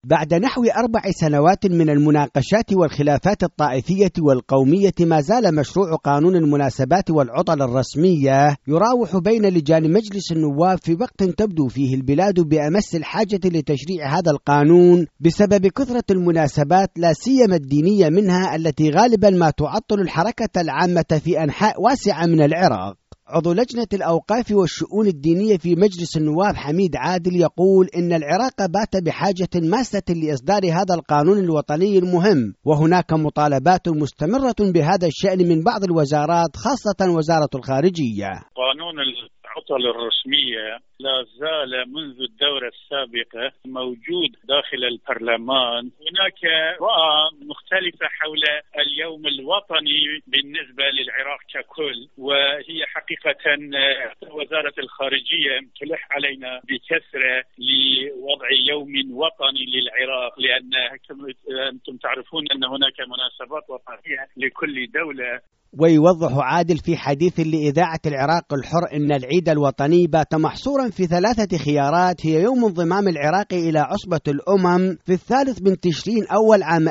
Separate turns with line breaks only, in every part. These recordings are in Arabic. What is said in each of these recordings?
بعد نحو 4 سنوات من المناقشات والخلافات الطائفية والقومية، ما زال مشروع قانون المناسبات والعطل الرسمية يراوح بين لجان مجلس النواب في وقت تبدو فيه البلاد بأمس الحاجة لتشريع هذا القانون بسبب كثرة المناسبات لا سيما الدينية منها، التي غالبا ما تعطل الحركة العامة في أنحاء واسعة من العراق. عضو لجنة الأوقاف والشؤون الدينية في مجلس النواب حميد عادل يقول إن العراق بات بحاجة ماسة لإصدار هذا القانون الوطني المهم، وهناك مطالبات مستمرة بهذا الشأن من بعض الوزارات خاصة وزارة الخارجية.
قانون العطل الرسمية لا زال منذ الدورة السابقة موجود داخل البرلمان. هناك رؤى مختلفة حول اليوم الوطني بالنسبة للعراق ككل، وهي حقيقة وزارة الخارجية تلح علينا بكثرة لوضع يوم وطني للعراق، لأن أنتم تعرفون أن هناك مناسبات وطنية لكل دولة.
ويوضح عادل في حديث لإذاعة العراق الحر إن العيد الوطني بات محصورا في 3 خيارات، هي يوم انضمام العراق إلى عصبة الأمم في 3 من تشرين أول عام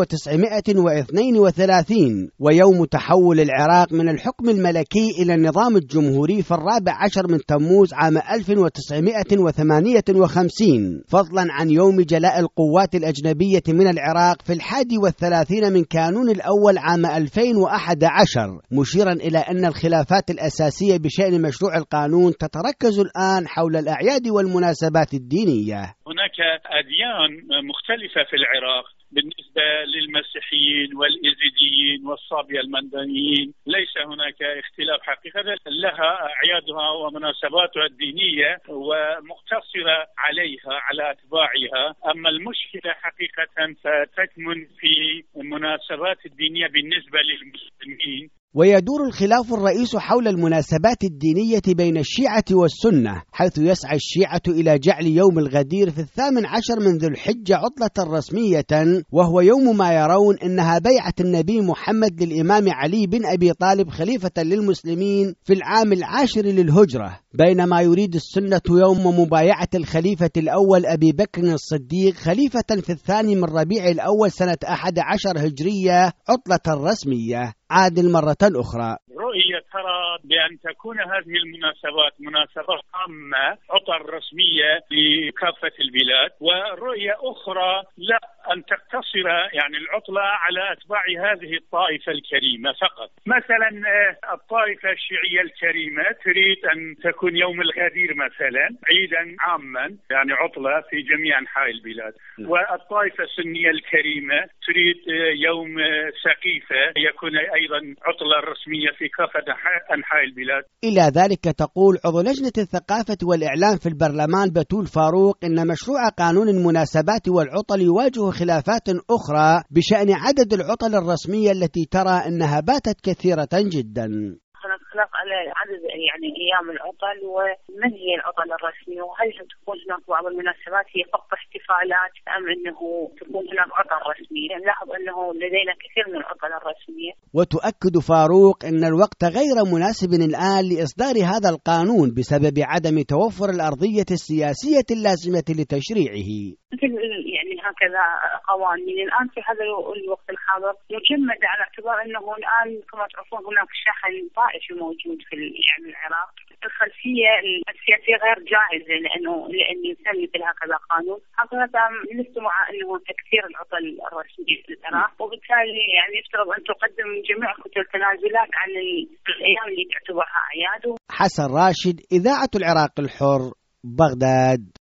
1932، ويوم تحول العراق من الحكم الملكي إلى النظام الجمهوري في 14 من تموز عام 1958، فضلا عن يوم جلاء القوات الأجنبية من العراق في 31 من كانون الأول عام 2011، مشيرا إلى أن الخلافات الأساسية بشأن مشروع القانون تتركز الآن حول الأعياد والمناسبات الدينية.
هناك أديان مختلفة في العراق بالنسبة للمسيحيين والإيزيديين والصابية المندنيين، ليس هناك اختلاف حقيقة، لها أعيادها ومناسباتها الدينية ومقتصرة عليها على أتباعها. أما المشكلة حقيقة فتكمن في المناسبات الدينية بالنسبة للمسلمين.
ويدور الخلاف الرئيس حول المناسبات الدينية بين الشيعة والسنة، حيث يسعى الشيعة إلى جعل يوم الغدير في 18 من ذو الحجة عطلة رسمية، وهو يوم ما يرون إنها بيعة النبي محمد للإمام علي بن أبي طالب خليفة للمسلمين في العام 10 للهجرة، بينما يريد السنة يوم مبايعة الخليفة الأول أبي بكر الصديق خليفة في 2 من ربيع الأول سنة 11 هجرية عطلة رسمية. عادل مرة أخرى،
رؤية ترى بأن تكون هذه المناسبات مناسبات عامة عطل رسمية لكافة البلاد، ورؤية أخرى لا، أن تقتصر يعني العطلة على أتباع هذه الطائفة الكريمة فقط. مثلا الطائفة الشيعية الكريمة تريد أن تكون يوم الغدير مثلا عيدا عاما، يعني عطلة في جميع أنحاء البلاد، والطائفة السنية الكريمة تريد يوم سقيفة يكون أيضا عطلة رسمية في كافة أنحاء البلاد.
إلى ذلك تقول عضو لجنة الثقافة والإعلام في البرلمان بتول فاروق إن مشروع قانون المناسبات والعطل يواجه خلافات أخرى بشأن عدد العطل الرسمية التي ترى أنها باتت كثيرة جدا.
خلاف على عدد يعني أيام العطل ومن هي العطل الرسمية، وهل تكون هناك بعض المناسبات هي فقط احتفالات أم أنه تكون هناك عطل رسمية؟ نلاحظ أنه لدينا كثير من العطل الرسمية.
وتؤكد فاروق أن الوقت غير مناسب الآن لإصدار هذا القانون بسبب عدم توفر الأرضية السياسية اللازمة لتشريعه.
يعني هكذا قوانين الآن في هذا الوقت الحاضر مجمدة، على اعتبار أنه الآن كما تعرفون هناك شحن طائفي موجود في يعني العراق. الخلفية السياسية غير جاهزة لأن يسمى مثل هكذا قانون. حقيقة نسمع أنه تكثير العطل الرسمي في العراق، وبالتالي يعني يفترض أن تقدم جميع الكتل تنازلات عن الأيام اللي تعتبرها أعياد.
حسن راشد، إذاعة العراق الحر، بغداد.